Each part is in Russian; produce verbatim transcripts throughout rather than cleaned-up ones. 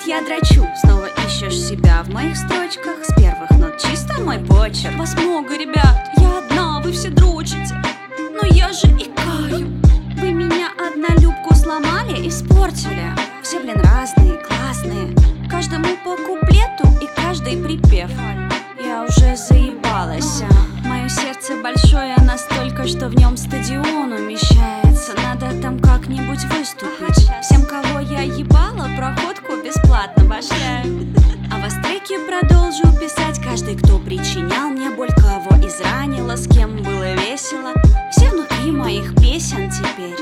я дрочу. Снова ищешь себя в моих строчках. С первых нот чисто мой почерк. Вас много, ребят, я одна, вы все дрочите. Но я же икаю. Вы меня однолюбку сломали, испортили. Все, блин, разные, классные. Каждому по куплету и каждый припев. Я уже заебалась. Мое сердце большое настолько, что в нем стадион умещается. Надо там как-нибудь выступить. Всем, кого я ебала, проходку бесплатно башляю. А вас треки продолжу писать. Каждый, кто причинял мне боль, кого изранила, с кем было весело. Все внутри моих песен теперь.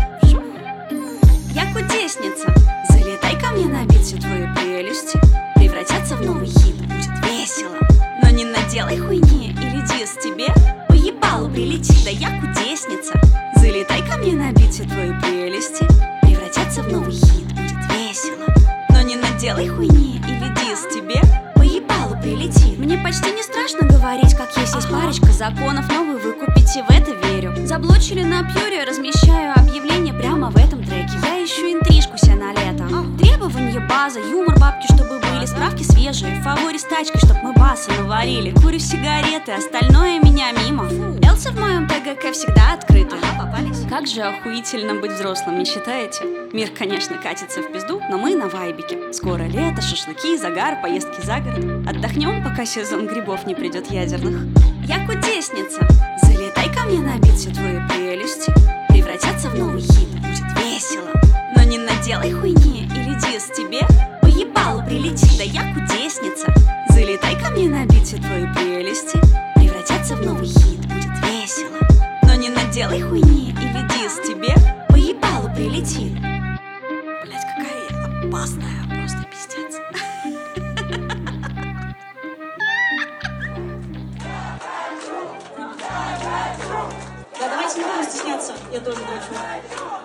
Я кудесница. Залетай ко мне на бит, все твои прелести превратятся в новый хит, будет весело. Но не наделай хуйни, или дис тебе по ебалу прилетит. Да я кудесница. Залетай ко мне на бит, все твои прелести превратятся в новый хит, будет весело. Но не наделай хуйни, или дис тебе по ебалу прилетит. Мне почти не страшно говорить, как есть. Есть парочка законов, но вы выкупите, в это верю. Заблочили на пьюре, размещаю объявление прямо в этом треке. Я ищу интрижку себе на лето. Требования база, юмор бабки, чтобы были, справки свежие. Фавори с тачкой, чтоб мы басы наварили. Курю сигареты, остальное меня мимо. Элсы в моем ТГК всегда открыты. Ага, попались. Как же охуительно быть взрослым, не считаете? Мир, конечно, катится в пизду, но мы на вайбике. Скоро лето, шашлыки, загар, поездки за город. Отдохнем, пока сезон грибов не придет ядерных. Я кудесница. Залетай ко мне на бит, все твои прелести превратятся в новый хит, будет весело. Но не наделай хуйни, или дис тебе по ебалу прилетит. Да я кудесница. Залетай ко мне на бит, все твои прелести превратятся в новый хит, будет весело. Но не наделай хуйни, или дис тебе по ебалу прилетит. Блять, какая я опасная, просто пиздец. Да, давайте не будем стесняться, я тоже дрочу.